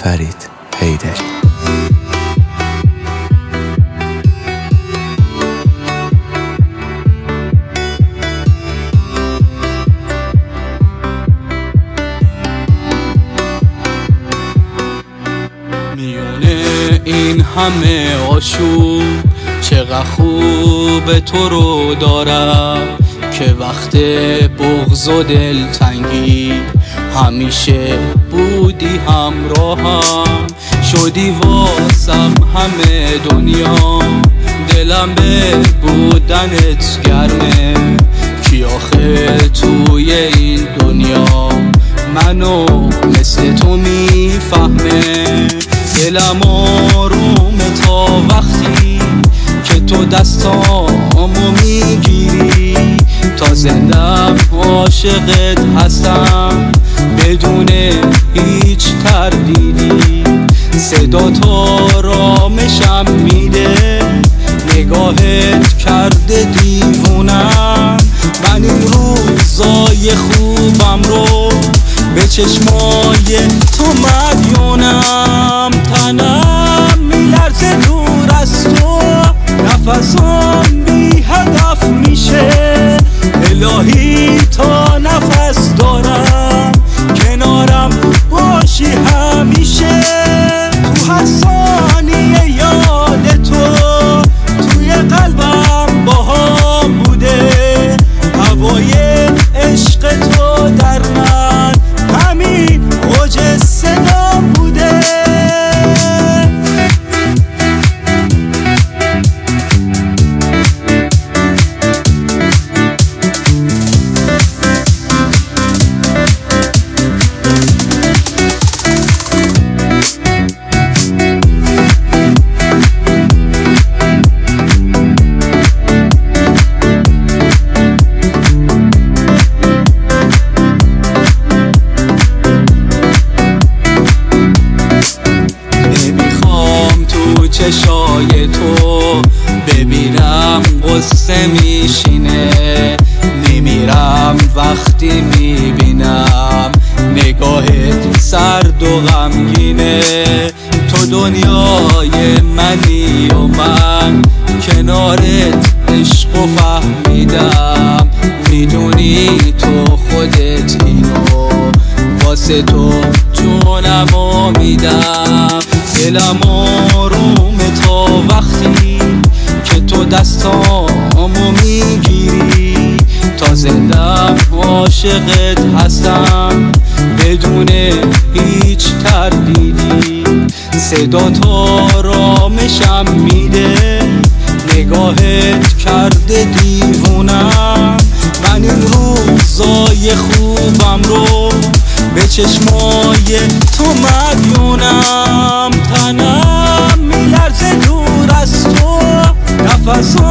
فرید حیدری. میونه این همه آشوب چقدر خوب تو رو دارم که وقت بغض و دلتنگی همیشه بودی همراهم. شدی واسم همه دنیا، دلم به بودنت گرمه. کی آخه توی این دنیا منو مثل تو میفهمه؟ دلم آرومه تا وقتی که تو دستامو میگیری. تا زندم عاشقت هستم بدون هیچ تردیدی. صدا تا آرامشم میده، نگاهت کرده دیوونم. من این روزای خوبم رو به چشمای تو مدیونم. تنم میلرزه دور از تو، نفسم بی هدف میشه. الهی تا نفس دارم کنارم باشی همیشه. تو هر ثانیه یاد تو توی قلبم باهام بوده. هوای عشق تو در من همین اوج صدام بوده. چشای تو ببینم قصه میشینه. میمیرم وقتی میبینم نگاهت سرد و غمگینه. تو دنیای منی و من کنارت عشق و فهمیدم. میدونی تو خودت اینو، واسه تو جونمو میدم. دلم آرومه تا وقتی که تو دستامو میگیری. تا زندم عاشقت هستم بدون هیچ تردیدی. صدا تا آرامشم میده، نگاهت کرده دیوونم. من این روزای خوبم رو به چشمای تو مدیونم. تنم میلرزه دور از تو، نفسم